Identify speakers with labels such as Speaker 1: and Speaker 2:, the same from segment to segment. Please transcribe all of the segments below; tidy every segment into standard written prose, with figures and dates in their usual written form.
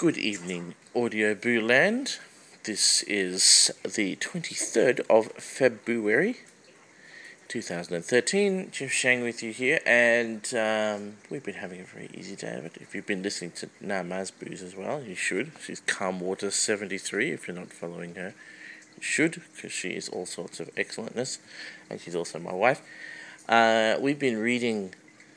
Speaker 1: Good evening, Audio Boo Land. This is the 23rd of February 2013. Jeff Shang with you here, and we've been having a very easy day of it. If you've been listening to Namaz Boos as well, you should. She's Calmwater73. If you're not following her, you should, because she is all sorts of excellentness, and she's also my wife. We've been reading...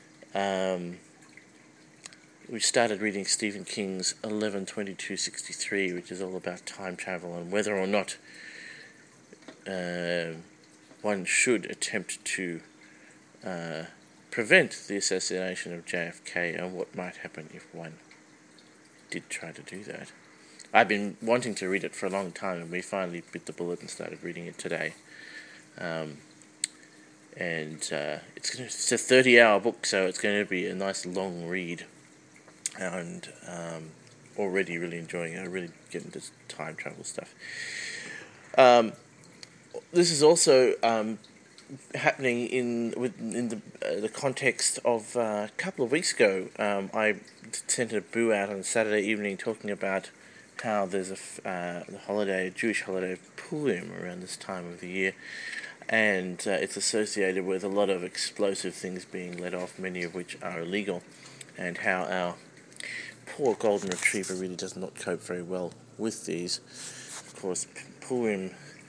Speaker 1: we started reading Stephen King's 11/22/63, which is all about time travel and whether or not one should attempt to prevent the assassination of JFK and what might happen if one did try to do that. I've been wanting to read it for a long time, and we finally bit the bullet and started reading it today. It's a 30-hour book, so it's going to be a nice long read. And already really enjoying it. I really get into time travel stuff. This is also happening in the context of a couple of weeks ago. I sent a boo out on Saturday evening talking about how there's a Jewish holiday of Purim around this time of the year, and it's associated with a lot of explosive things being let off, many of which are illegal, and how our poor golden retriever really does not cope very well with these. Of course, Purim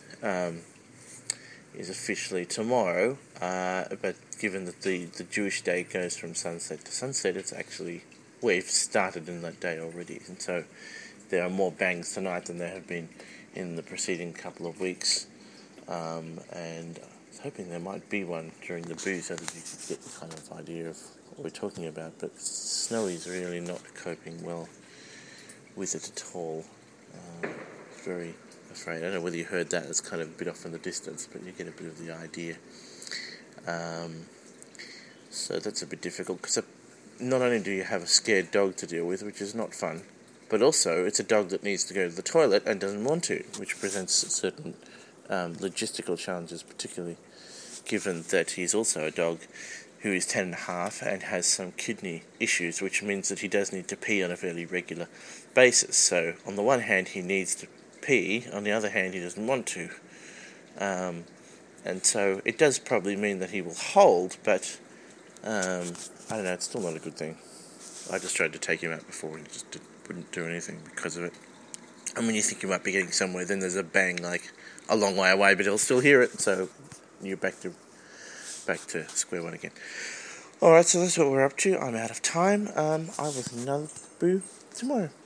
Speaker 1: is officially tomorrow, but given that the Jewish day goes from sunset to sunset, it's actually, we've started in that day already, and so there are more bangs tonight than there have been in the preceding couple of weeks, and I was hoping there might be one during the boo so that you could get the kind of idea of what we're talking about, but Snowy's really not coping well with it at all. Very afraid. I don't know whether you heard that. It's kind of a bit off in the distance, but you get a bit of the idea. So that's a bit difficult, because not only do you have a scared dog to deal with, which is not fun, but also it's a dog that needs to go to the toilet and doesn't want to, which presents certain logistical challenges, particularly given that he's also a dog who is 10 and a half and has some kidney issues, which means that he does need to pee on a fairly regular basis. So on the one hand he needs to pee, on the other hand he doesn't want to. And so it does probably mean that he will hold, but I don't know, it's still not a good thing. I just tried to take him out before and he just wouldn't do anything because of it. And when you think you might be getting somewhere, then there's a bang like a long way away, but he'll still hear it, so you're back to square one again. Alright, so that's what we're up to. I'm out of time. I will see another boo tomorrow.